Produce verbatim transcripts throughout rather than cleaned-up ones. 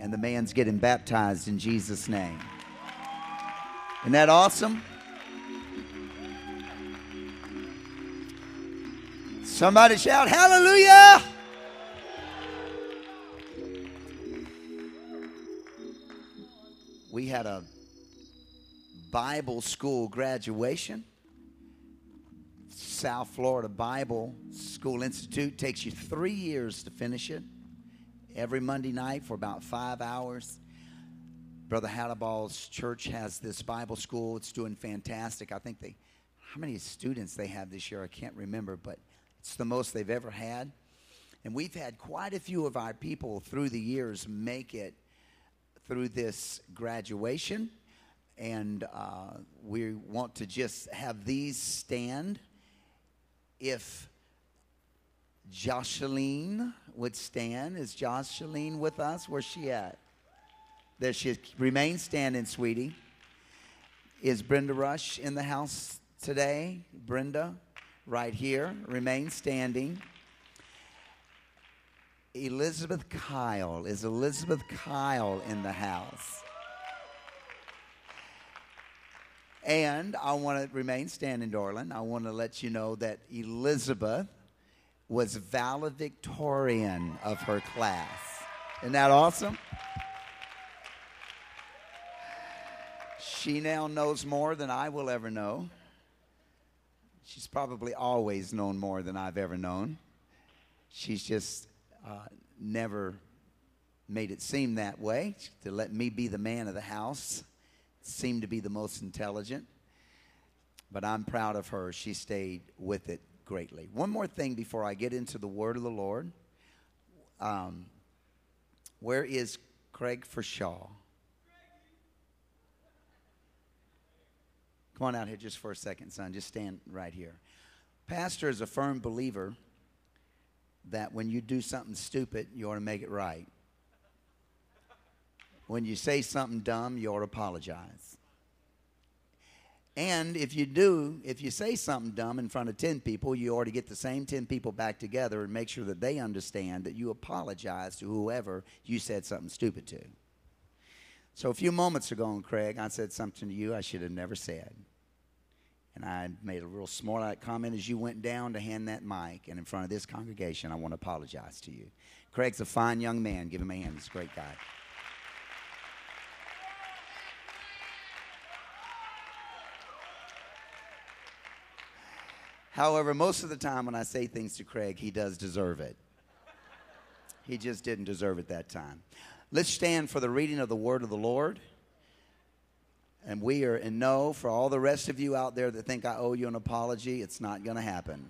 and the man's getting baptized in Jesus' name. Isn't that awesome? Somebody shout hallelujah! We had a Bible school graduation. South Florida Bible School Institute takes you three years to finish it. Every Monday night for about five hours. Brother Hadaball's church has this Bible school. It's doing fantastic. I think they, how many students they have this year, I can't remember, but it's the most they've ever had. And we've had quite a few of our people through the years make it through this graduation. And uh, we want to just have these stand. If Jocelyn would stand. Is Jocelyn with us? Where's she at? There she is. Remain standing, sweetie. Is Brenda Rush in the house today? Brenda, right here. Remain standing. Elizabeth Kyle. Is Elizabeth Kyle in the house? And I want to remain standing, darling. I want to let you know that Elizabeth was valedictorian of her class. Isn't that awesome? She now knows more than I will ever know. She's probably always known more than I've ever known. She's just uh, never made it seem that way, to let me be the man of the house. Seemed to be the most intelligent. But I'm proud of her. She stayed with it greatly. One more thing before I get into the word of the Lord. Um, where is Craig Forshaw? Come on out here just for a second, son. Just stand right here. Pastor is a firm believer that when you do something stupid, you ought to make it right. When you say something dumb, you ought to apologize. And if you do, if you say something dumb in front of ten people, you ought to get the same ten people back together and make sure that they understand that you apologize to whoever you said something stupid to. So a few moments ago, Craig, I said something to you I should have never said. And I made a real smart comment as you went down to hand that mic. And in front of this congregation, I want to apologize to you. Craig's a fine young man. Give him a hand. He's a great guy. However, most of the time when I say things to Craig, he does deserve it. He just didn't deserve it that time. Let's stand for the reading of the word of the Lord. And we are in no, for all the rest of you out there that think I owe you an apology, it's not going to happen.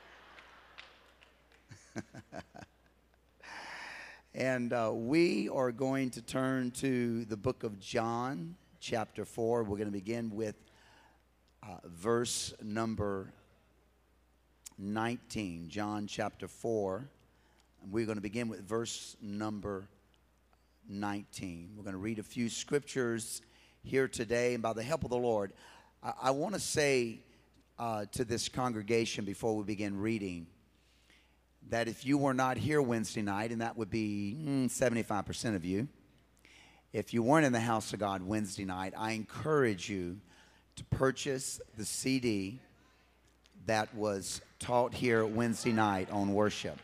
And uh, we are going to turn to the book of John, chapter four. We're going to begin with uh, verse number nineteen. John chapter four. And we're going to begin with verse number nineteen. We're going to read a few scriptures here today. And by the help of the Lord, I, I want to say uh, to this congregation before we begin reading, that if you were not here Wednesday night, and that would be mm, seventy-five percent of you, if you weren't in the house of God Wednesday night, I encourage you to purchase the C D that was taught here Wednesday night on worship.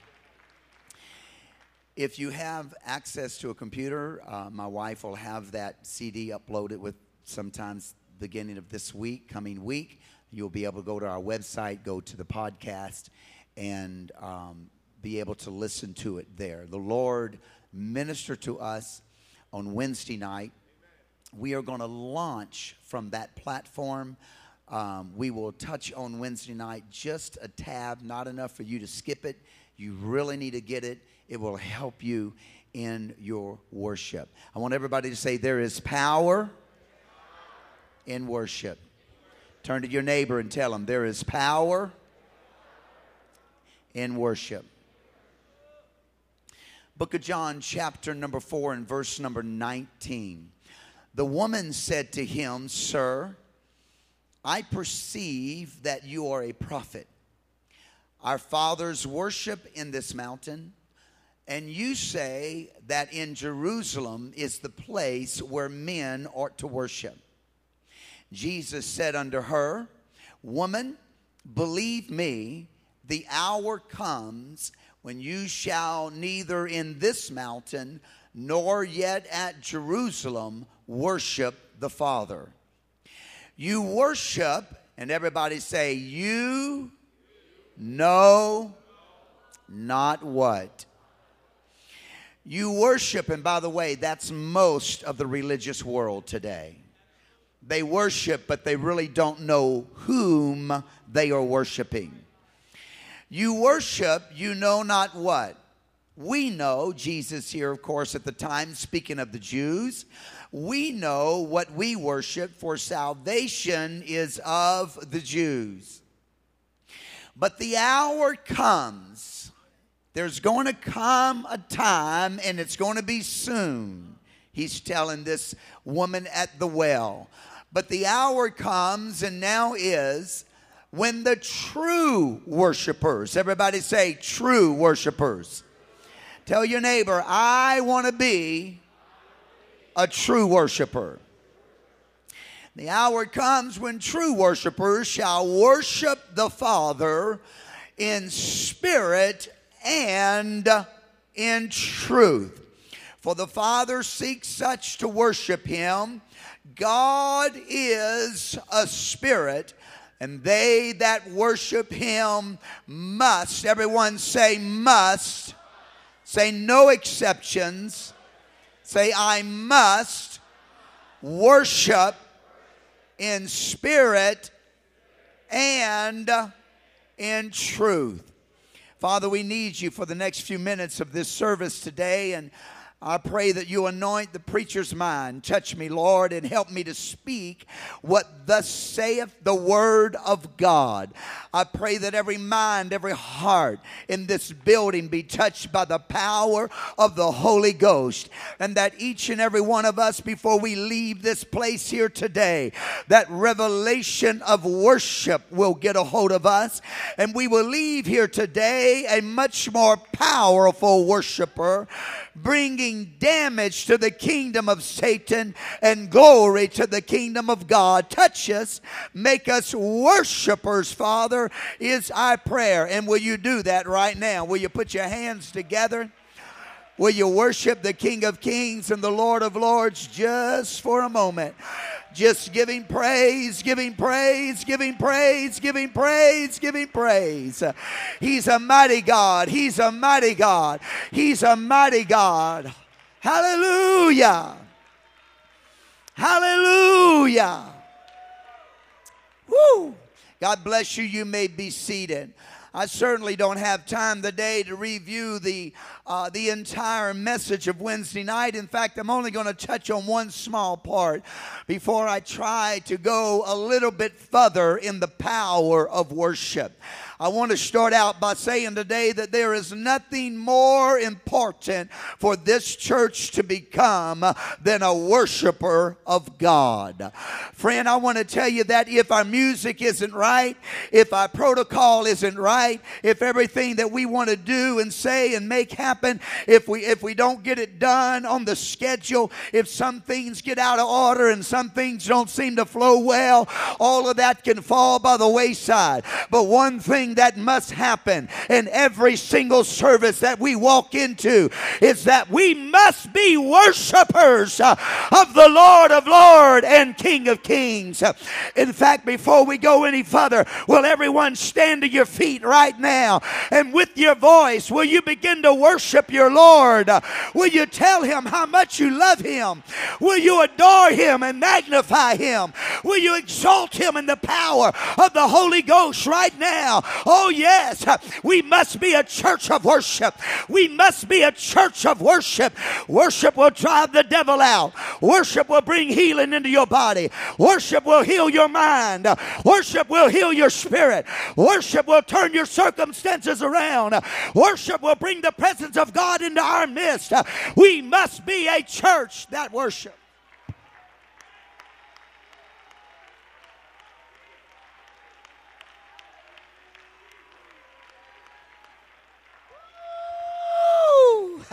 If you have access to a computer, uh, my wife will have that C D uploaded with sometimes beginning of this week, coming week. You'll be able to go to our website, go to the podcast, and um, be able to listen to it there. The Lord ministered to us on Wednesday night. We are going to launch from that platform. Um, we will touch on Wednesday night just a tab, not enough for you to skip it. You really need to get it. It will help you in your worship. I want everybody to say, there is power in worship. Turn to your neighbor and tell them, there is power in worship. Book of John, chapter number four and verse number nineteen. The woman said to him, Sir, I perceive that you are a prophet. Our fathers worship in this mountain, and you say that in Jerusalem is the place where men ought to worship. Jesus said unto her, Woman, believe me, the hour comes when you shall neither in this mountain nor yet at Jerusalem worship the Father. You worship, and everybody say, you know not what. You worship, and by the way, that's most of the religious world today. They worship, but they really don't know whom they are worshiping. You worship, you know not what. We know, Jesus here, of course, at the time, speaking of the Jews, we know what we worship, for salvation is of the Jews. But the hour comes. There's going to come a time, and it's going to be soon. He's telling this woman at the well. But the hour comes, and now is, when the true worshipers, everybody say true worshipers. Tell your neighbor, I want to be a true worshiper. The hour comes when true worshipers shall worship the Father in spirit and in truth. For the Father seeks such to worship him. God is a spirit, and they that worship him must, everyone say must, say no exceptions, say I must worship in spirit and in truth. Father, we need you for the next few minutes of this service today, and I pray that you anoint the preacher's mind. Touch me, Lord, and help me to speak what thus saith the word of God. I pray that every mind, every heart in this building be touched by the power of the Holy Ghost, and that each and every one of us, before we leave this place here today, that revelation of worship will get a hold of us, and we will leave here today a much more powerful worshiper, bringing damage to the kingdom of Satan and glory to the kingdom of God. Touch us, make us worshipers, Father, is our prayer. And will you do that right now? Will you put your hands together? Will you worship the King of Kings and the Lord of Lords just for a moment? Just giving praise, giving praise, giving praise, giving praise, giving praise. He's a mighty God. He's a mighty God. He's a mighty God. Hallelujah. Hallelujah. Woo. God bless you. You may be seated. I certainly don't have time today to review the uh, the entire message of Wednesday night. In fact, I'm only going to touch on one small part before I try to go a little bit further in the power of worship. I want to start out by saying today that there is nothing more important for this church to become than a worshiper of God. Friend, I want to tell you that if our music isn't right, if our protocol isn't right, if everything that we want to do and say and make happen, if we if we don't get it done on the schedule, if some things get out of order and some things don't seem to flow well, all of that can fall by the wayside. But one thing that must happen in every single service that we walk into is that we must be worshipers uh, of the Lord of Lords and King of Kings. Uh, in fact, before we go any further, will everyone stand to your feet right now, and with your voice, will you begin to worship your Lord? Uh, will you tell him how much you love him? Will you adore him and magnify him? Will you exalt him in the power of the Holy Ghost right now? Oh yes, we must be a church of worship. We must be a church of worship. Worship will drive the devil out. Worship will bring healing into your body. Worship will heal your mind. Worship will heal your spirit. Worship will turn your circumstances around. Worship will bring the presence of God into our midst. We must be a church that worships.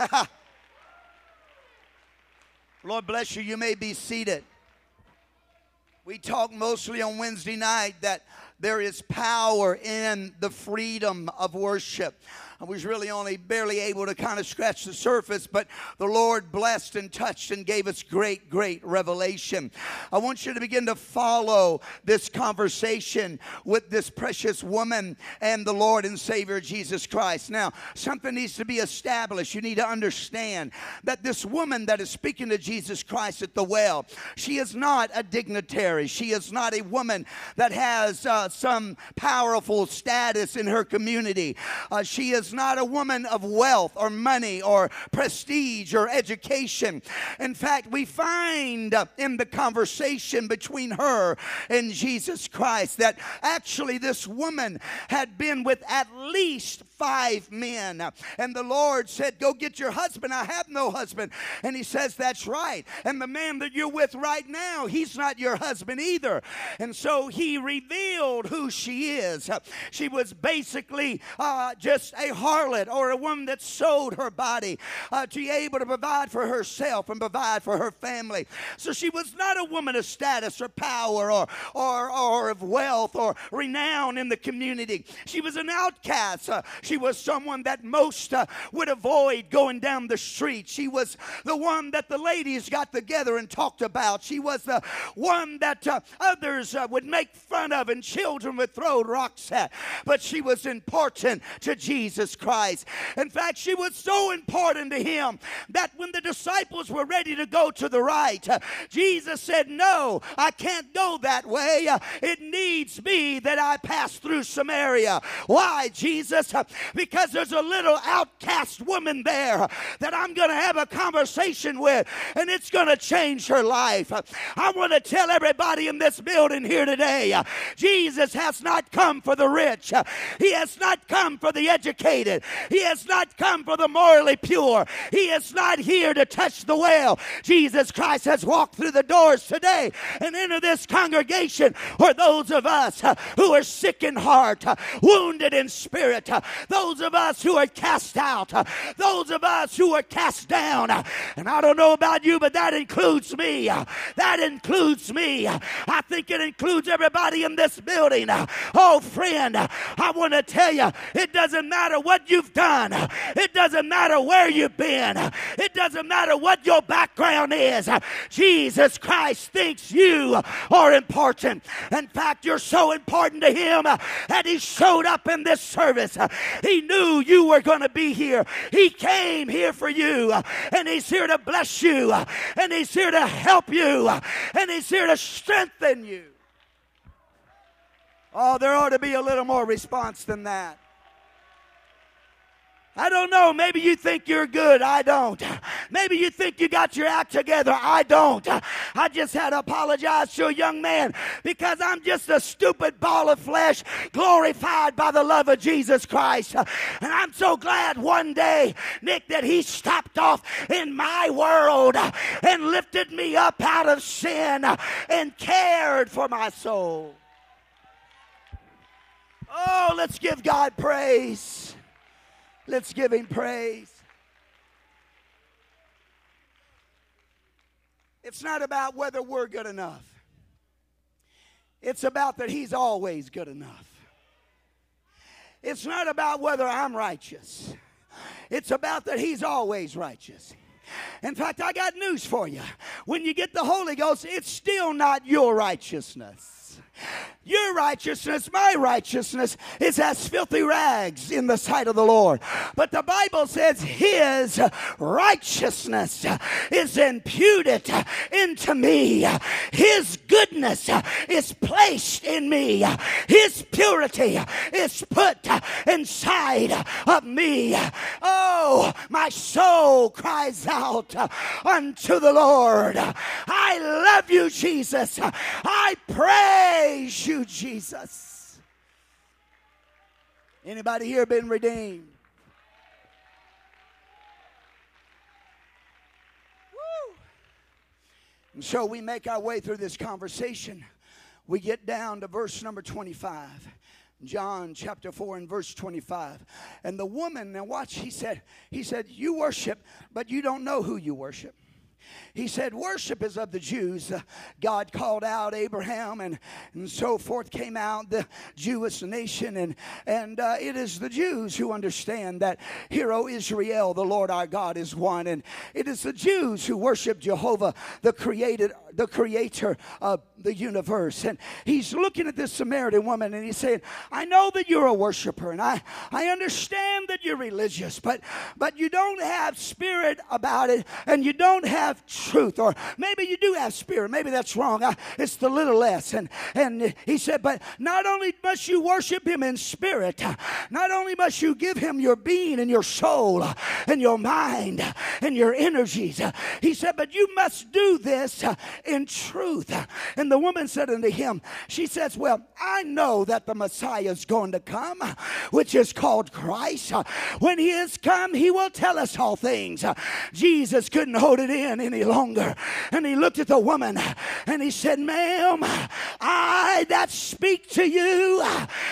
Lord bless you. You may be seated. We talked mostly on Wednesday night that there is power in the freedom of worship. I was really only barely able to kind of scratch the surface, but the Lord blessed and touched and gave us great, great revelation. I want you to begin to follow this conversation with this precious woman and the Lord and Savior Jesus Christ. Now, something needs to be established. You need to understand that this woman that is speaking to Jesus Christ at the well, she is not a dignitary. She is not a woman that has uh, some powerful status in her community. Uh, she is not a woman of wealth or money or prestige or education. In fact, we find uh, in the conversation between her and Jesus Christ that actually this woman had been with at least five men. And the Lord said, go get your husband. I have no husband. And he says, that's right. And the man that you're with right now, he's not your husband either. And so he revealed who she is. She was basically uh, just a harlot or a woman that sold her body uh, to be able to provide for herself and provide for her family. So she was not a woman of status or power or, or, or of wealth or renown in the community. She was an outcast. Uh, she was someone that most uh, would avoid going down the street. She was the one that the ladies got together and talked about. She was the one that uh, others uh, would make fun of and children would throw rocks at. But she was important to Jesus Christ. In fact, she was so important to him that when the disciples were ready to go to the right, uh, Jesus said, no, I can't go that way. Uh, it needs be that I pass through Samaria. Why, Jesus? Uh, because there's a little outcast woman there that I'm going to have a conversation with, and it's going to change her life. Uh, I want to tell everybody in this building here today, uh, Jesus has not come for the rich. Uh, he has not come for the educated. He has not come for the morally pure. He is not here to touch the well. Jesus Christ has walked through the doors today and into this congregation where those of us uh, who are sick in heart, uh, wounded in spirit, uh, those of us who are cast out, uh, those of us who are cast down. Uh, and I don't know about you, but that includes me. Uh, that includes me. Uh, I think it includes everybody in this building. Uh, oh, friend, uh, I want to tell you, it doesn't matter what you've done. Uh, it doesn't matter where you've been. Uh, it doesn't matter what your background is. Uh, Jesus Christ thinks you are important. In fact, you're so important to him uh, that he showed up in this service. Uh, he knew you were going to be here. He came here for you, uh, and he's here to bless you, uh, and he's here to help you, uh, and he's here to strengthen you. Oh, there ought to be a little more response than that. I don't know. Maybe you think you're good. I don't. Maybe you think you got your act together. I don't. I just had to apologize to a young man because I'm just a stupid ball of flesh glorified by the love of Jesus Christ. And I'm so glad one day, Nick, that he stopped off in my world and lifted me up out of sin and cared for my soul. Oh, let's give God praise. Let's give him praise. It's not about whether we're good enough. It's about that he's always good enough. It's not about whether I'm righteous. It's about that he's always righteous. In fact, I got news for you. When you get the Holy Ghost, it's still not your righteousness. Your righteousness, my righteousness, is as filthy rags in the sight of the Lord. But the Bible says his righteousness is imputed into me. His goodness is placed in me. His purity is put inside of me. Oh, my soul cries out unto the Lord. I love you, Jesus. I praise you, Jesus. Anybody here been redeemed? Woo. And so we make our way through this conversation. We get down to verse number twenty-five. John chapter four and verse twenty-five. And the woman, now watch, he said, he said, you worship, but you don't know who you worship. He said, worship is of the Jews. Uh, God called out Abraham and, and so forth came out the Jewish nation. And, and uh, it is the Jews who understand that, Hear, O Israel, the Lord our God is one. And it is the Jews who worship Jehovah, the created, the creator of the universe. And he's looking at this Samaritan woman and he's saying, I know that you're a worshiper and I, I understand that you're religious, but, but you don't have spirit about it and you don't have truth. Or maybe you do have spirit. Maybe that's wrong. I, it's the little less. And, and he said, but not only must you worship him in spirit, not only must you give him your being and your soul and your mind and your energies. He said, but you must do this in truth. And the woman said unto him, she says, well, I know that the Messiah is going to come, which is called Christ. When he is come, he will tell us all things. Jesus couldn't hold it in any longer. And he looked at the woman and he said, ma'am, I that speak to you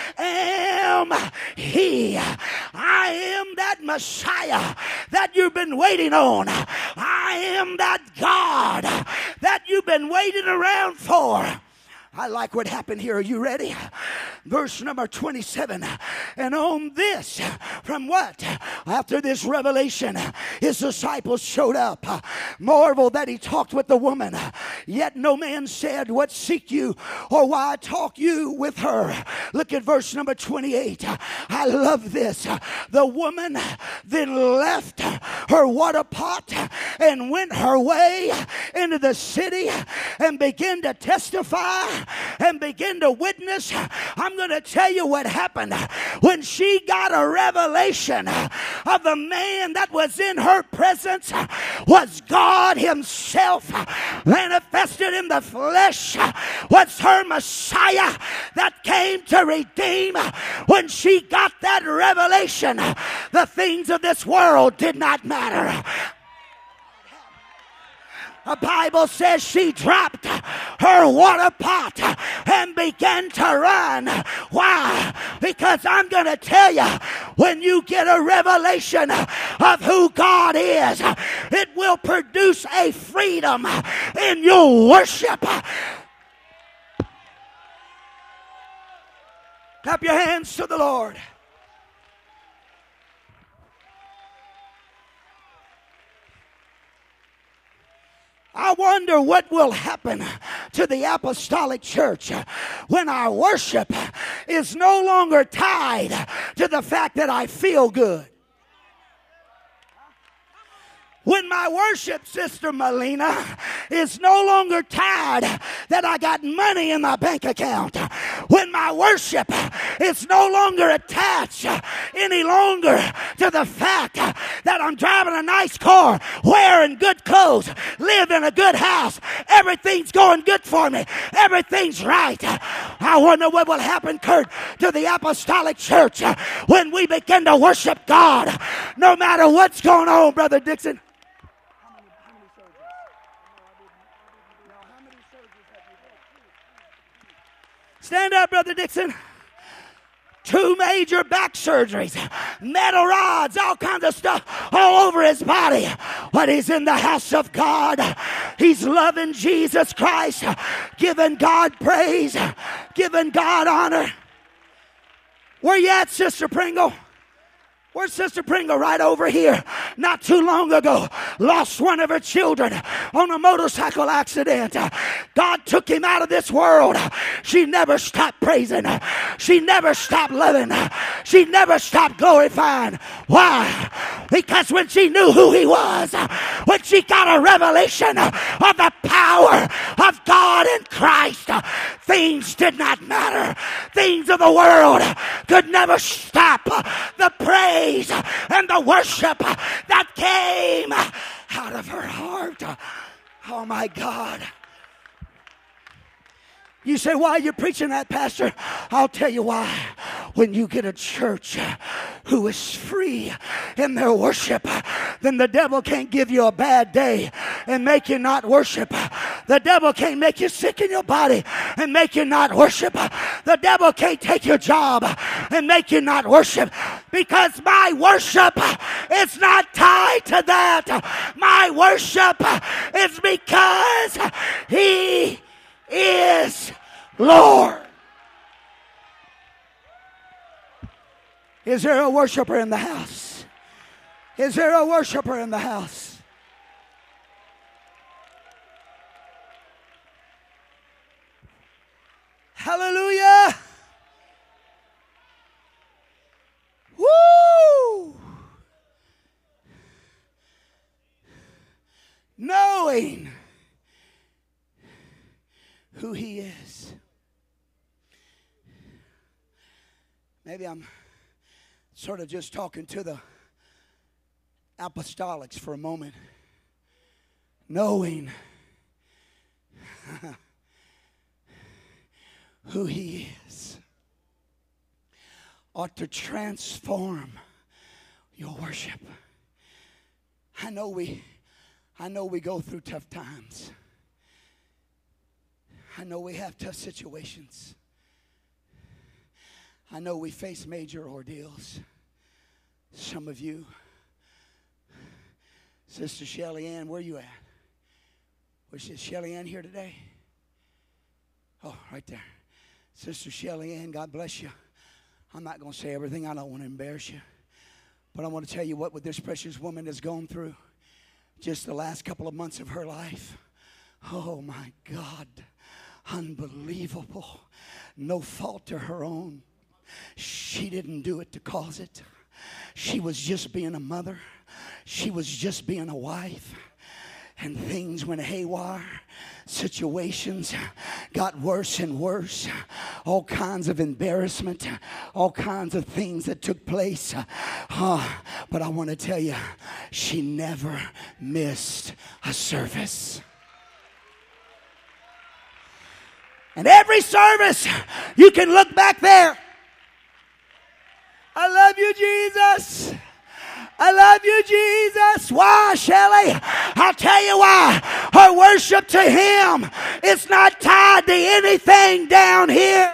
am he. I am that Messiah that you've been waiting on. I am that God that you've been waiting around for. I like what happened here. Are you ready? Verse number twenty-seven. And on this, from what? After this revelation, his disciples showed up. Marveled that he talked with the woman. Yet no man said, what seek you? Or why talk you with her? Look at verse number twenty-eight. I love this. The woman then left her water pot and went her way into the city and began to testify and begin to witness. I'm going to tell you what happened when she got a revelation of the man that was in her presence was God himself manifested in the flesh, was her Messiah that came to redeem. When she got that revelation, the things of this world did not matter. The Bible says she dropped her water pot and began to run. Why? Because I'm going to tell you, when you get a revelation of who God is, it will produce a freedom in your worship. Clap your hands to the Lord. I wonder what will happen to the apostolic church when our worship is no longer tied to the fact that I feel good. When my worship, Sister Melina, is no longer tied that I got money in my bank account. When my worship is no longer attached any longer to the fact that I'm driving a nice car, wearing good clothes, live in a good house, everything's going good for me, everything's right. I wonder what will happen, Kurt, to the apostolic church when we begin to worship God, no matter what's going on, Brother Dixon. Stand up, Brother Dixon. Two major back surgeries, metal rods, all kinds of stuff all over his body. But he's in the house of God. He's loving Jesus Christ, giving God praise, giving God honor. Where you at, Sister Pringle? Where's Sister Pringle? Right over here. Not too long ago, lost one of her children on a motorcycle accident. God took him out of this world. She never stopped praising. She never stopped loving. She never stopped glorifying. Why? Because when she knew who he was, when she got a revelation of the power of God in Christ, things did not matter. Things of the world could never stop the praise and the worship that came out of her heart. Oh my God. You say, why are you preaching that, Pastor? I'll tell you why. When you get a church who is free in their worship, then the devil can't give you a bad day and make you not worship. The devil can't make you sick in your body and make you not worship. The devil can't take your job and make you not worship, because my worship is not tied to that. My worship is because He is Lord. Is there a worshiper in the house? Is there a worshiper in the house? Hallelujah. Woo! Knowing who He is. Maybe I'm sort of just talking to the apostolics for a moment. Knowing who He is ought to transform your worship. I know we I know we go through tough times. I know we have tough situations. I know we face major ordeals. Some of you, Sister Shelly Ann, where are you at? Was Shelly Ann here today? Oh, right there. Sister Shelly Ann, God bless you. I'm not going to say everything. I don't want to embarrass you. But I want to tell you what, what this precious woman has gone through just the last couple of months of her life. Oh, my God. Unbelievable. No fault to her own. She didn't do it to cause it. She was just being a mother. She was just being a wife. And things went haywire. Situations got worse and worse. All kinds of embarrassment. All kinds of things that took place. Uh, but I want to tell you, she never missed a service. And every service, you can look back there. I love you, Jesus. I love you, Jesus. Why, Shelley? I'll tell you why. Her worship to Him is not tied to anything down here.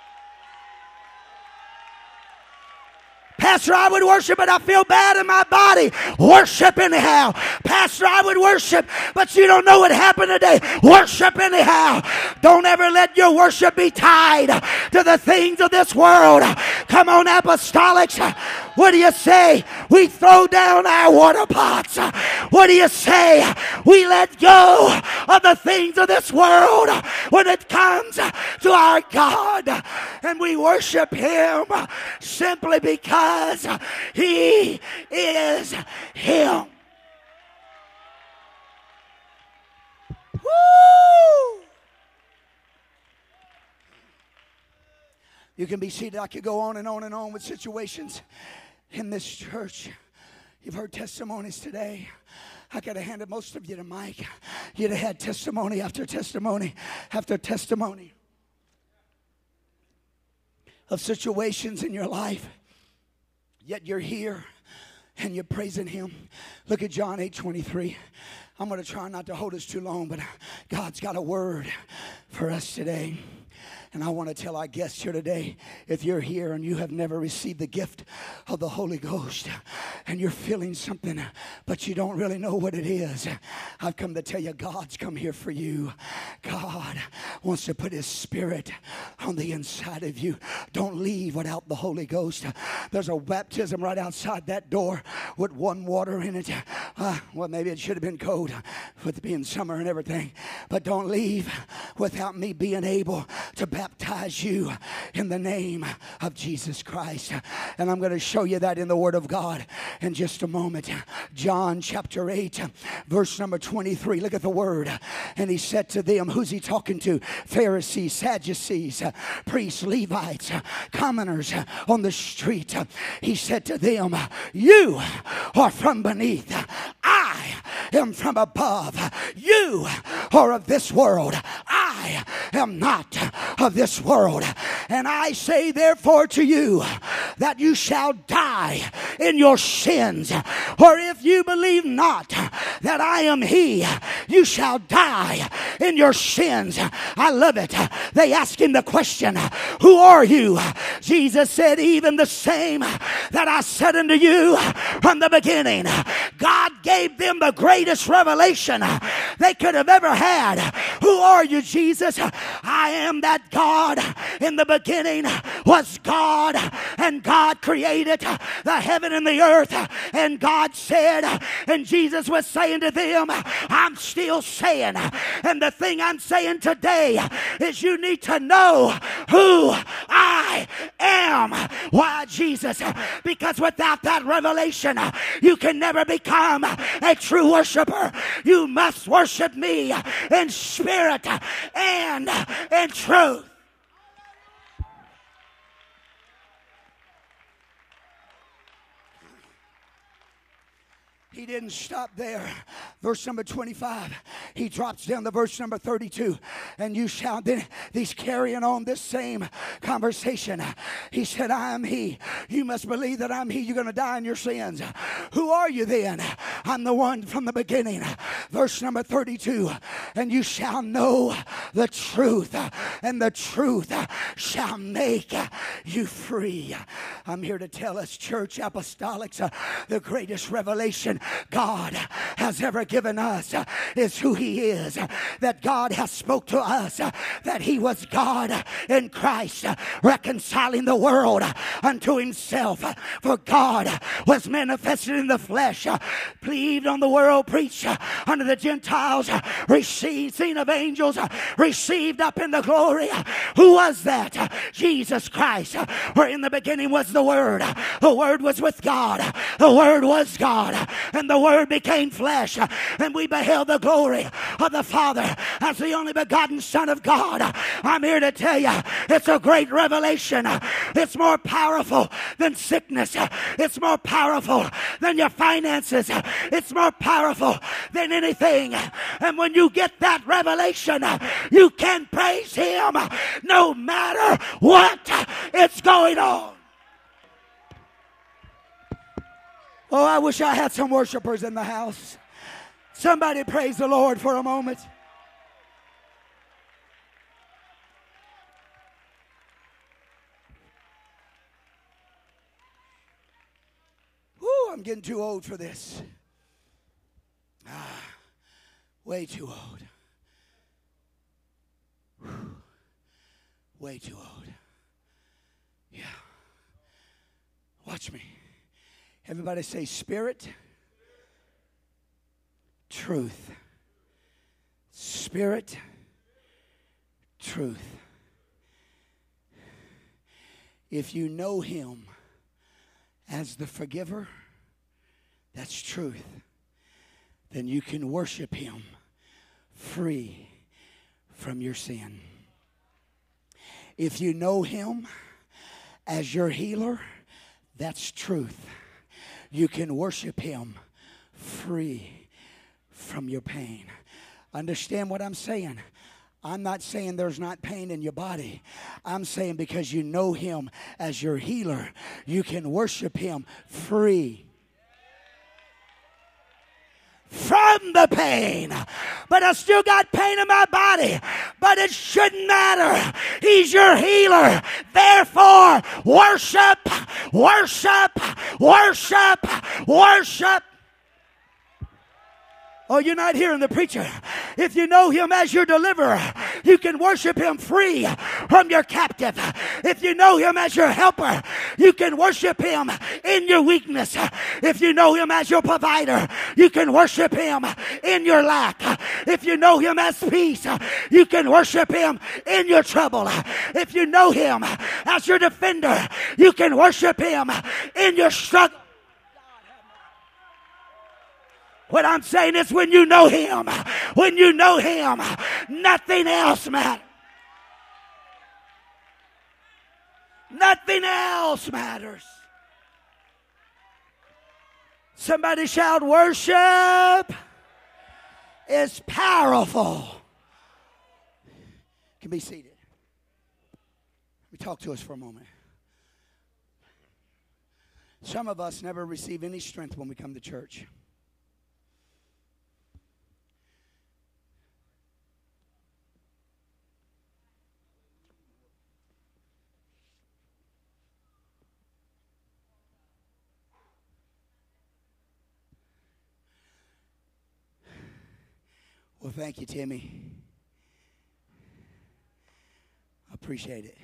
Pastor, I would worship, but I feel bad in my body. Worship anyhow. Pastor, I would worship, but you don't know what happened today. Worship anyhow. Don't ever let your worship be tied to the things of this world. Come on, apostolics. What do you say? We throw down our water pots. What do you say? We let go of the things of this world when it comes to our God. And we worship Him simply because He is Him. Woo! You can be seated. I could go on and on and on with situations in this church. You've heard testimonies today. I could have handed most of you to Mike. You'd have had testimony after testimony after testimony of situations in your life. Yet you're here and you're praising Him. Look at John eight twenty-three. I'm going to try not to hold us too long, but God's got a word for us today. And I want to tell our guests here today, if you're here and you have never received the gift of the Holy Ghost and you're feeling something, but you don't really know what it is, I've come to tell you God's come here for you. God wants to put His Spirit on the inside of you. Don't leave without the Holy Ghost. There's a baptism right outside that door with one water in it. Uh, well, maybe it should have been cold with it being summer and everything. But don't leave without me being able to baptize you in the name of Jesus Christ. And I'm going to show you that in the Word of God in just a moment. John chapter eight, verse number twenty-three. Look at the Word. And He said to them, who's He talking to? Pharisees, Sadducees, priests, Levites, commoners on the street. He said to them, you are from beneath. I am from above. You are of this world. I am not of this world. And I say therefore to you that you shall die in your sins. Or if you believe not that I am he, you shall die in your sins. I love it. They asked him the question, who are you? Jesus said, even the same that I said unto you from the beginning. God gave them the greatest revelation they could have ever had. Who are you, Jesus? I am that God. In the beginning was God, and God created the heaven and the earth. And God said, and Jesus was saying to them, I'm still saying, and the thing I'm saying today is you need to know who I am. Why, Jesus? Because without that revelation, you can never become a true worshiper. You must worship me in spirit and in truth. He didn't stop there. Verse number twenty-five. He drops down to verse number thirty-two. And you shall then, he's carrying on this same conversation. He said, I am he. You must believe that I'm he. You're going to die in your sins. Who are you then? I'm the one from the beginning. Verse number thirty-two. And you shall know the truth, and the truth shall make you free. I'm here to tell us, church apostolics, uh, the greatest revelation God has ever given us is who he is. That God has spoke to us that he was God in Christ, reconciling the world unto himself. For God was manifested in the flesh, believed on the world, preached unto the Gentiles, received, seen of angels, received up in the glory. Who was that? Jesus Christ. For in the beginning was the Word. The Word was with God. The Word was God. And the Word became flesh, and we beheld the glory of the Father as the only begotten Son of God. I'm here to tell you, it's a great revelation. It's more powerful than sickness. It's more powerful than your finances. It's more powerful than anything. And when you get that revelation, you can praise him no matter what is going on. Oh, I wish I had some worshipers in the house. Somebody praise the Lord for a moment. Woo, I'm getting too old for this. Ah, way too old. Whew. Way too old. Yeah. Watch me. Everybody say spirit, truth. Spirit, truth. If you know him as the forgiver, that's truth. Then you can worship him free from your sin. If you know him as your healer, that's truth. You can worship him free from your pain. Understand what I'm saying? I'm not saying there's not pain in your body. I'm saying because you know him as your healer, you can worship him free from the pain. But I still got pain in my body. But it shouldn't matter. He's your healer. Therefore, worship, worship, worship, worship. Oh, you're not hearing the preacher. If you know him as your deliverer, you can worship him free from your captive. If you know him as your helper, you can worship him in your weakness. If you know him as your provider, you can worship him in your lack. If you know him as peace, you can worship him in your trouble. If you know him as your defender, you can worship him in your struggle. What I'm saying is when you know him, when you know him, nothing else matters. Nothing else matters. Somebody shout, worship is powerful. You can be seated. Let me talk to us for a moment. Some of us never receive any strength when we come to church. Well, thank you, Timmy. I appreciate it.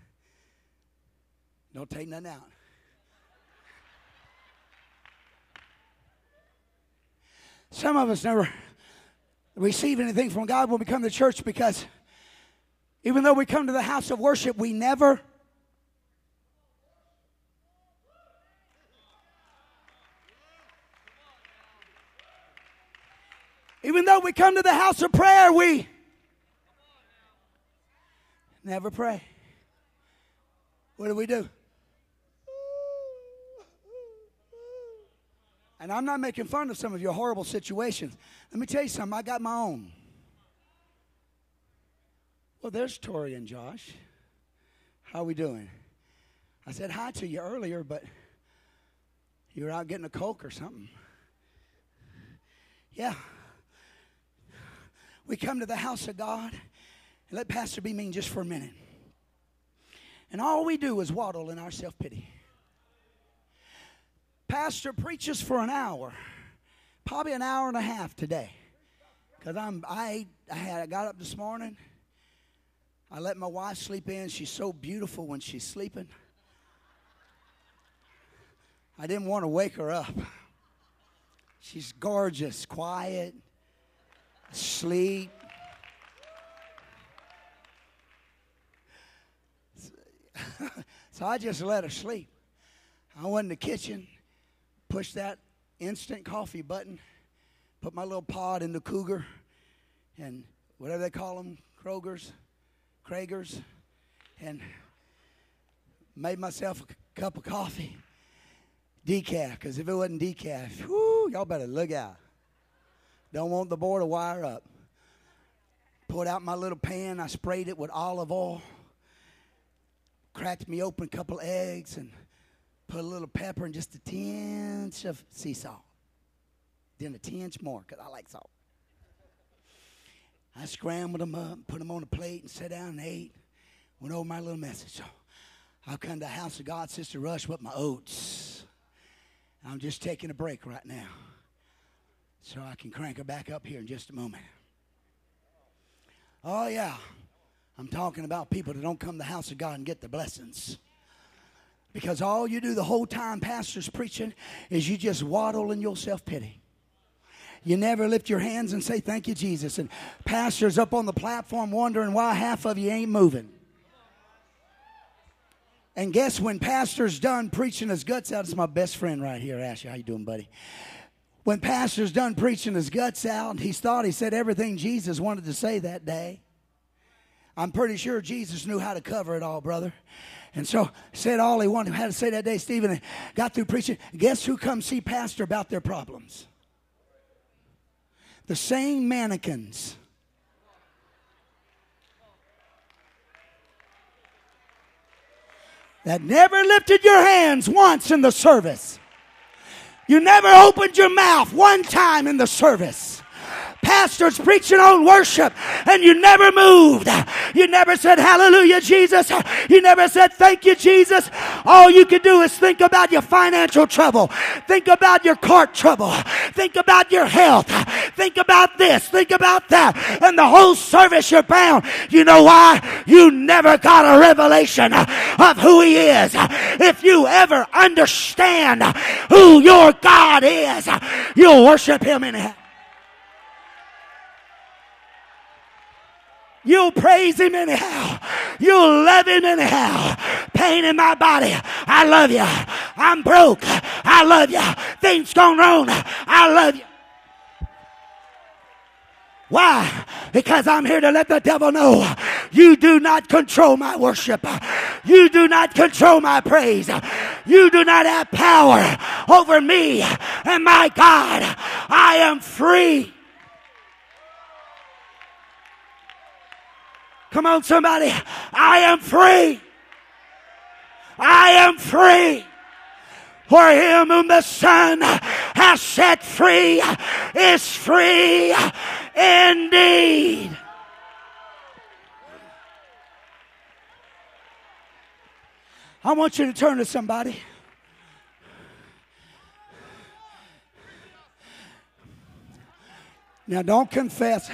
Don't take nothing out. Some of us never receive anything from God when we come to church because even though we come to the house of worship, we never Even though we come to the house of prayer, we never pray. What do we do? And I'm not making fun of some of your horrible situations. Let me tell you something. I got my own. Well, there's Tori and Josh. How are we doing? I said hi to you earlier, but you were out getting a Coke or something. Yeah. We come to the house of God, and let Pastor be mean just for a minute. And all we do is waddle in our self-pity. Pastor preaches for an hour, probably an hour and a half today. Because I'm I ate, I had I got up this morning. I let my wife sleep in. She's so beautiful when she's sleeping. I didn't want to wake her up. She's gorgeous, quiet, sleep. So I just let her sleep. I went in the kitchen, pushed that instant coffee button, put my little pod in the Cougar, and whatever they call them, Kroger's, Krager's, and made myself a cup of coffee. Decaf, because if it wasn't decaf, whoo, y'all better look out. Don't want the board to wire up. Pulled out my little pan. I sprayed it with olive oil. Cracked me open a couple eggs and put a little pepper and just a tinge of sea salt. Then a tinge more because I like salt. I scrambled them up, put them on a plate and sat down and ate. Went over my little message. So I've come to the house of God, Sister Rush, with my oats. I'm just taking a break right now so I can crank her back up here in just a moment. Oh, yeah. I'm talking about people that don't come to the house of God and get the blessings. Because all you do the whole time pastor's preaching is you just waddle in your self-pity. You never lift your hands and say, thank you, Jesus. And pastor's up on the platform wondering why half of you ain't moving. And guess when pastor's done preaching his guts out, it's my best friend right here, Ashley. How you doing, buddy? When pastor's done preaching his guts out, he thought he said everything Jesus wanted to say that day. I'm pretty sure Jesus knew how to cover it all, brother. And so said all he wanted had to say that day, Stephen, and got through preaching. Guess who come see pastor about their problems? The same mannequins. That never lifted your hands once in the service. You never opened your mouth one time in the service. Pastor's preaching on worship and you never moved. You never said hallelujah, Jesus. You never said thank you, Jesus. All you could do is think about your financial trouble. Think about your court trouble. Think about your health. Think about this. Think about that. And the whole service you're bound. You know why? You never got a revelation of who he is. If you ever understand who your God is, you'll worship him anyhow. You'll praise him anyhow. You'll love him anyhow. Pain in my body. I love you. I'm broke. I love you. Things gone wrong. I love you. Why? Because I'm here to let the devil know you do not control my worship. You do not control my praise. You do not have power over me and my God. I am free. Come on, somebody. I am free. I am free. For him whom the Son has set free is free indeed. I want you to turn to somebody. Now don't confess.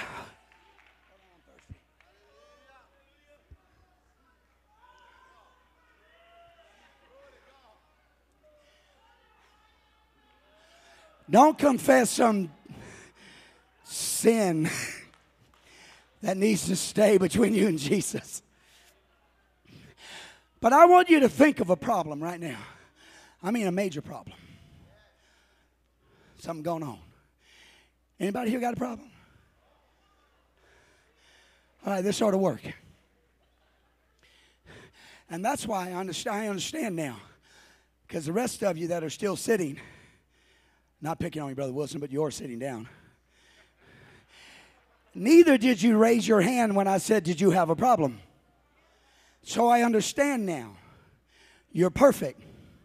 Don't confess some sin that needs to stay between you and Jesus. But I want you to think of a problem right now. I mean a major problem. Something going on. Anybody here got a problem? All right, this ought to work. And that's why I understand, I understand now. Because the rest of you that are still sitting, not picking on you, Brother Wilson, but you're sitting down. Neither did you raise your hand when I said, did you have a problem? So I understand now. You're perfect.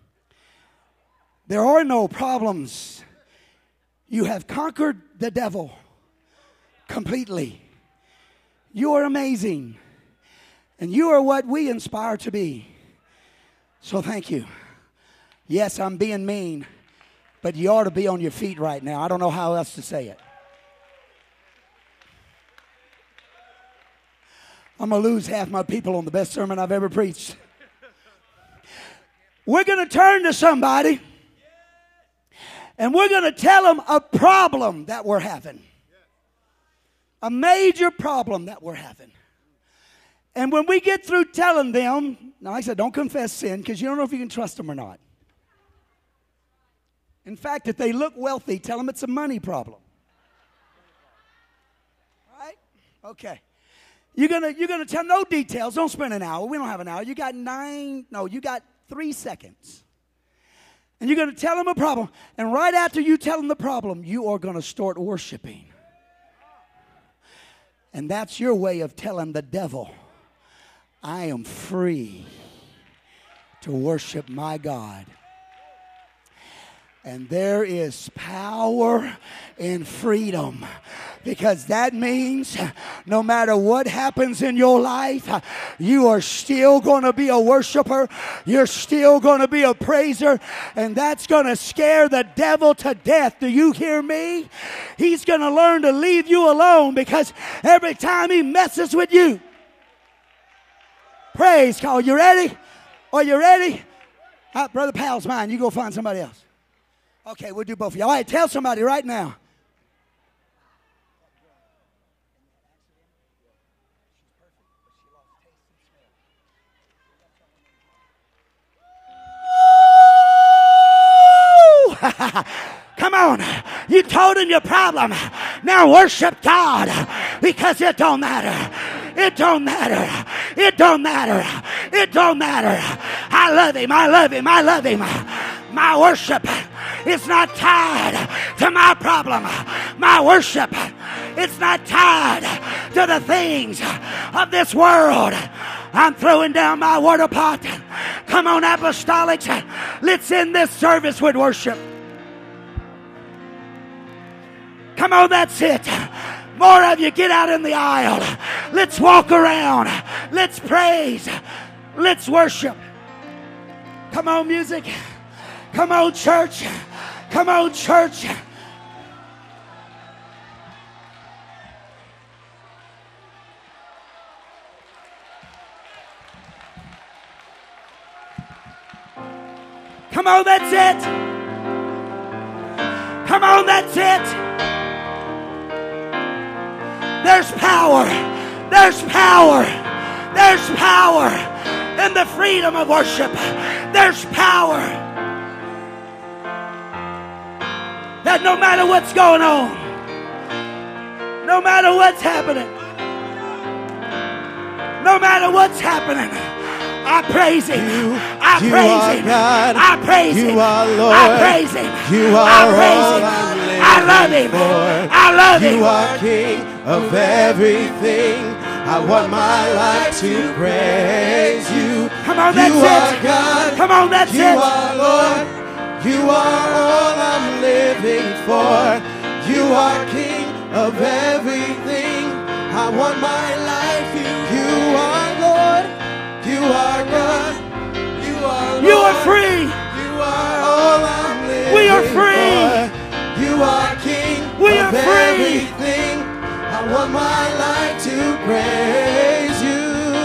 There are no problems. You have conquered the devil completely. You are amazing. And you are what we inspire to be. So thank you. Yes, I'm being mean, but you ought to be on your feet right now. I don't know how else to say it. I'm going to lose half my people on the best sermon I've ever preached. We're going to turn to somebody and we're going to tell them a problem that we're having. A major problem that we're having. And when we get through telling them, now like I said, don't confess sin because you don't know if you can trust them or not. In fact, if they look wealthy, tell them it's a money problem. Right? Okay. You're gonna you're gonna tell no details. Don't spend an hour. We don't have an hour. You got nine. No, you got three seconds. And you're gonna tell them a problem. And right after you tell them the problem, you are gonna start worshiping. And that's your way of telling the devil, I am free to worship my God. And there is power in freedom. Because that means no matter what happens in your life, you are still going to be a worshiper. You're still going to be a praiser. And that's going to scare the devil to death. Do you hear me? He's going to learn to leave you alone because every time he messes with you. Praise God. You ready? Are you ready? Uh, Brother Powell's mine. You go find somebody else. Okay, we'll do both of you. All right, tell somebody right now. Come on. You told him your problem. Now worship God because it don't matter. It don't matter. It don't matter. It don't matter. I love him. I love him. I love him. My worship is not tied to my problem. My worship is not tied to the things of this world. I'm throwing down my water pot. Come on, apostolics. Let's end this service with worship. Come on, that's it. More of you get out in the aisle. Let's walk around. Let's praise. Let's worship. Come on, music. Come on, church. Come on, church. Come on, that's it. Come on, that's it. There's power. There's power. There's power in the freedom of worship. There's power. That no matter what's going on, no matter what's happening, no matter what's happening, I praise him. I you praise him. God. I praise you him. Are Lord. I praise him. You are I praise him. all I love him. For. I love you him. You are King of everything. I want my life to praise you. Come on, you that's are it. God. Come on, that's you it. You are Lord. You are all I'm living for. You are King of everything. I want my life. You, you are Lord. You are God. You are Lord. You are free. You are all I'm living We are free. for. You are King We of are free. everything. I want my life to praise you.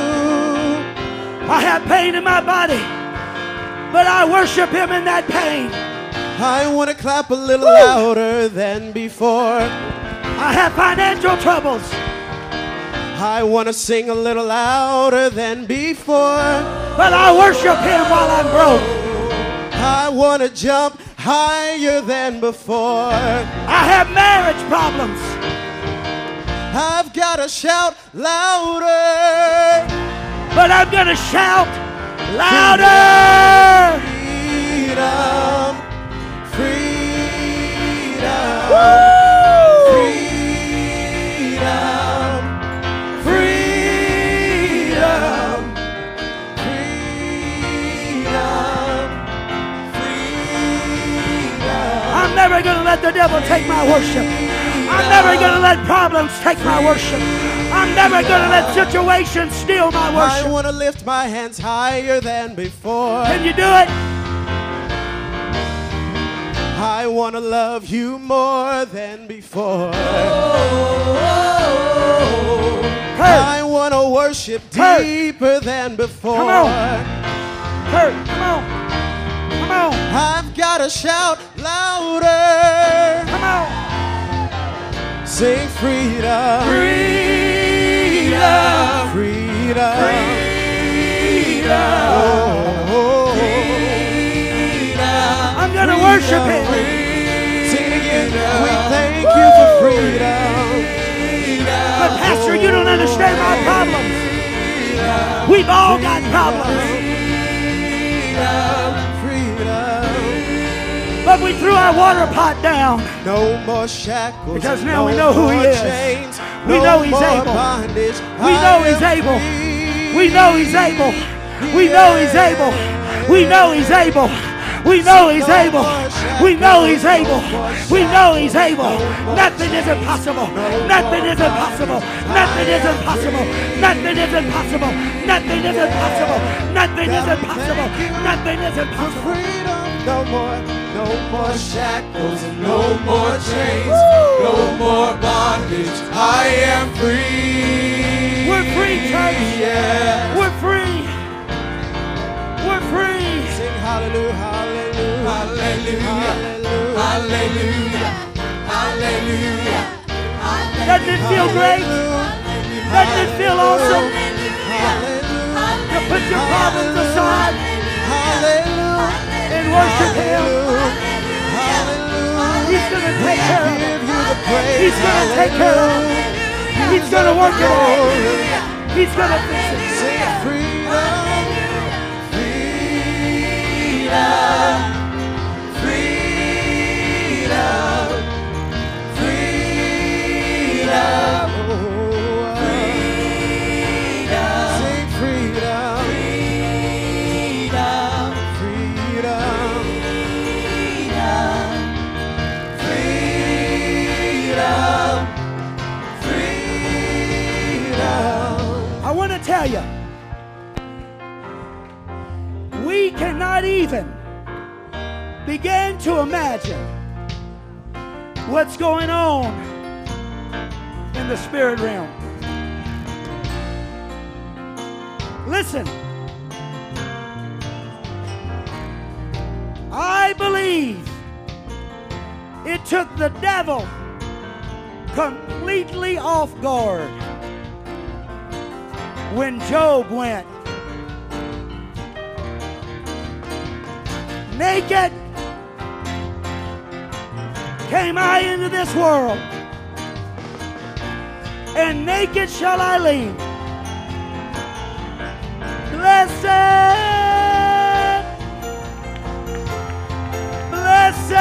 I have pain in my body, but I worship him in that pain. I want to clap a little Woo. louder than before. I have financial troubles, I want to sing a little louder than before. but I worship him while I'm broke. I want to jump higher than before. I have marriage problems, I've got to shout louder. but I'm going to shout louder. Freedom, freedom, Woo! freedom, freedom, freedom, freedom. I'm never going to let the devil take my worship. I'm never going to let problems take my worship. I'm never going to let situations steal my I worship. want to lift my hands higher than before. Can you do it? I want to love you more than before. Kurt, I want to worship Kurt. deeper than before. Come on. Kurt, come on. Come on. I've got to shout louder. Come on. Sing freedom. Freedom. Freedom. Freedom. Oh, oh, I'm going to worship him. Sing it again. We thank you for freedom. But Pastor, you don't understand my problems. We've all got problems. Freedom. But we threw our water pot down. No more shackles. Because now no we know who he more is. chains, We no know he's more able. bondage. We know I he's am able. free. We know he's able. We know he's able. We know he's able. We know he's able. We know he's able. We know he's able. Nothing is impossible. Nothing is impossible. Nothing is impossible. Nothing is impossible. Nothing is impossible. Nothing is impossible. Nothing is For impossible. freedom, no more, no more shackles and no more chains, Woo! no more bondage. I am free. We're free, church. Yeah. We're free. We're free. Sing hallelujah, hallelujah, hallelujah, hallelujah, hallelujah. Doesn't it feel great? Doesn't it feel awesome? To put your problems aside and worship him. He's going to take care of it. He's going to take care of it. He's going to work it out. He's going to fix it. Sing freedom, freedom, freedom, freedom, freedom. Sing freedom, freedom, freedom, freedom, freedom. I want to tell you, we cannot even begin to imagine what's going on in the spirit realm. Listen, I believe it took the devil completely off guard when Job went naked came I into this world, and naked shall I leave. Blessed, blessed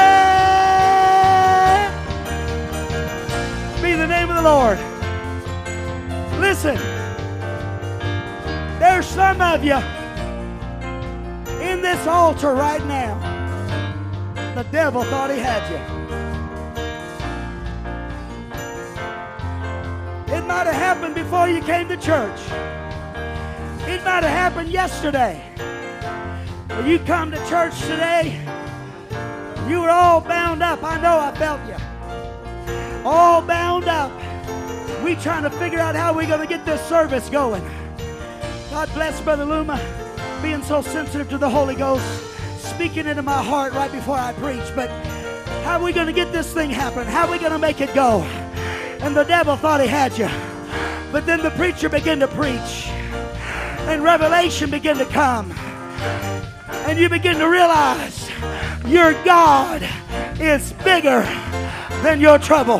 be the name of the Lord. Listen, there's some of you in this altar right now The devil thought he had you. It might have happened before you came to church. It might have happened yesterday. When you come to church today, you were all bound up. I know I felt you. All bound up. We trying to figure out how we're going to get this service going. God bless Brother Luma, being so sensitive to the Holy Ghost, speaking into my heart right before I preach. But how are we going to get this thing happen? How are we going to make it go? And the devil thought he had you. But then the preacher began to preach. And revelation began to come. And you begin to realize your God is bigger than your trouble.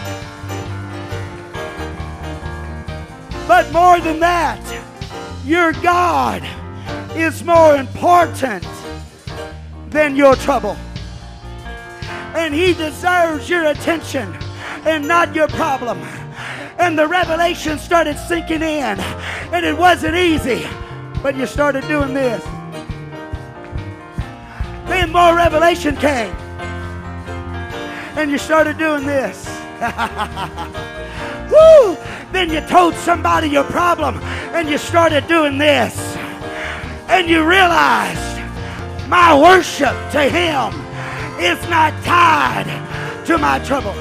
But more than that, your God is more important than your trouble. And He deserves your attention and not your problem. And the revelation started sinking in. And it wasn't easy, but you started doing this. Then more revelation came. And you started doing this. Woo! Then you told somebody your problem and you started doing this. And you realized my worship to Him is not tied to my trouble.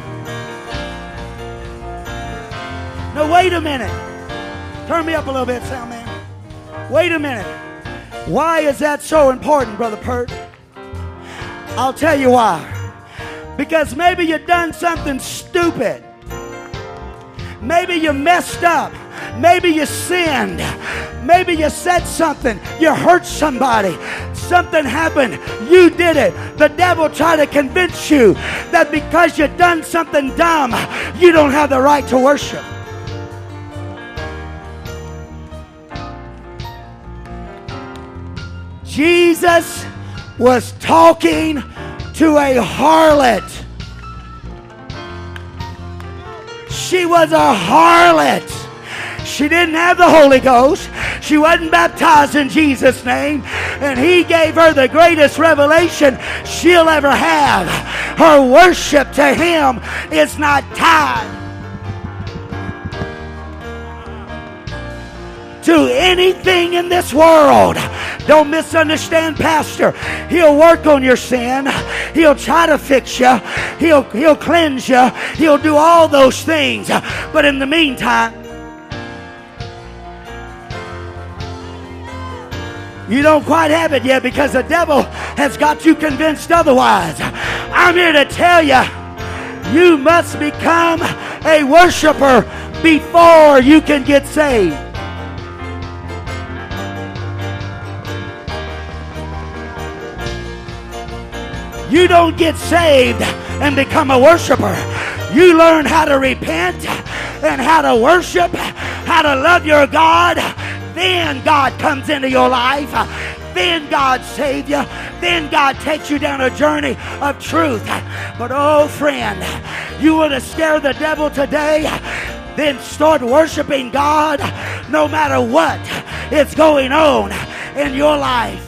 Now wait a minute. Turn me up a little bit, sound man. Wait a minute. Why is that so important, Brother Pert? I'll tell you why. Because maybe you done something stupid. Maybe you messed up. Maybe you sinned. Maybe you said something. You hurt somebody. Something happened. You did it. The devil tried to convince you that because you done something dumb, you don't have the right to worship. Jesus was talking to a harlot. She was a harlot. She didn't have the Holy Ghost. She wasn't baptized in Jesus' name. And He gave her the greatest revelation she'll ever have. Her worship to Him is not tied to anything in this world. Don't misunderstand, Pastor. He'll work on your sin. He'll try to fix you. He'll, he'll cleanse you. He'll do all those things. But in the meantime, you don't quite have it yet because the devil has got you convinced otherwise. I'm here to tell you, you must become a worshiper before you can get saved. You don't get saved and become a worshiper. You learn how to repent and how to worship, how to love your God. Then God comes into your life. Then God saves you. Then God takes you down a journey of truth. But oh friend, you want to scare the devil today? Then start worshiping God no matter what is going on in your life.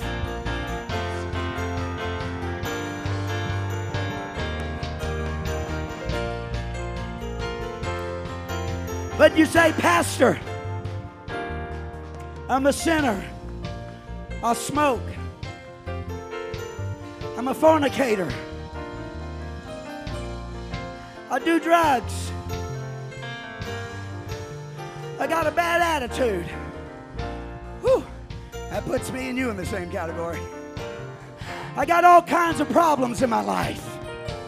But you say, Pastor, I'm a sinner. I smoke. I'm a fornicator. I do drugs. I got a bad attitude. Whew. That puts me and you in the same category. I got all kinds of problems in my life.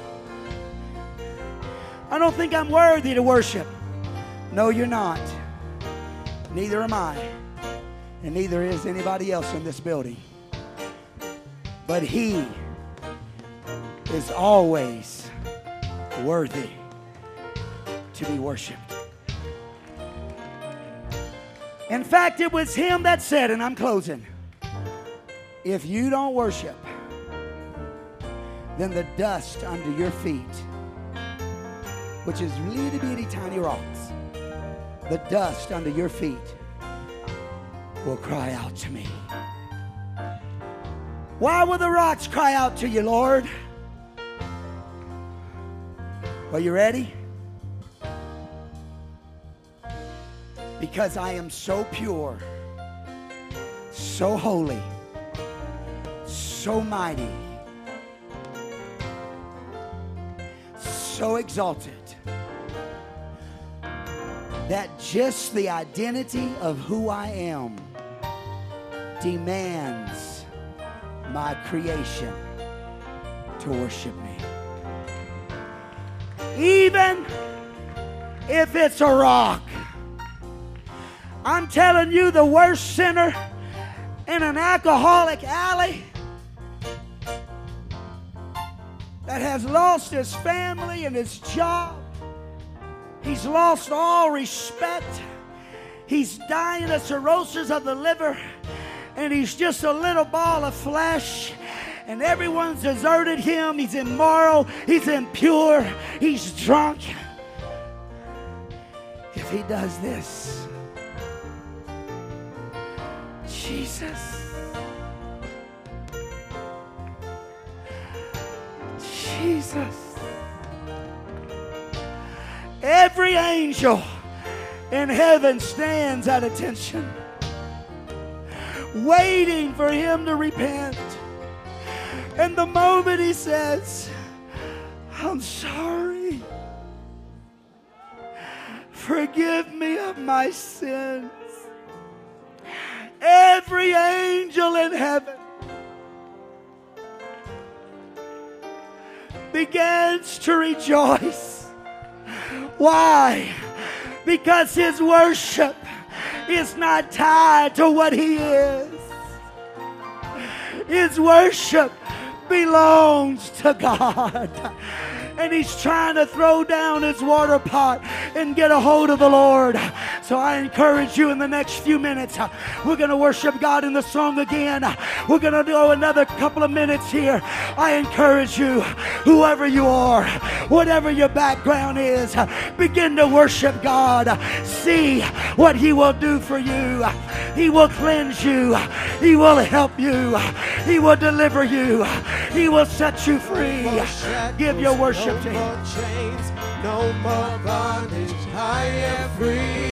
I don't think I'm worthy to worship. No, you're not. Neither am I. And neither is anybody else in this building. But He is always worthy to be worshiped. In fact, it was Him that said, and I'm closing, if you don't worship, then the dust under your feet, which is little bitty tiny rocks, the dust under your feet will cry out to me. Why will the rocks cry out to you, Lord? Are you ready? Because I am so pure, so holy, so mighty, so exalted, that just the identity of who I am demands my creation to worship me. Even if it's a rock. I'm telling you, the worst sinner in an alcoholic alley that has lost his family and his job. He's lost all respect. He's dying of cirrhosis of the liver, and he's just a little ball of flesh, and everyone's deserted him. He's immoral. He's impure. He's drunk. If he does this, Jesus, Jesus, every angel in heaven stands at attention, waiting for him to repent. And the moment he says, I'm sorry, forgive me of my sins, every angel in heaven begins to rejoice. Why? Because his worship is not tied to what he is. His worship belongs to God. And he's trying to throw down his water pot and get a hold of the Lord. So I encourage you in the next few minutes, we're going to worship God in the song again. We're going to do another couple of minutes here. I encourage you, whoever you are, whatever your background is, begin to worship God. See what he will do for you. He will cleanse you. He will help you. He will deliver you. He will set you free. Give your worship to him. No more chains, no more bondage, I am free.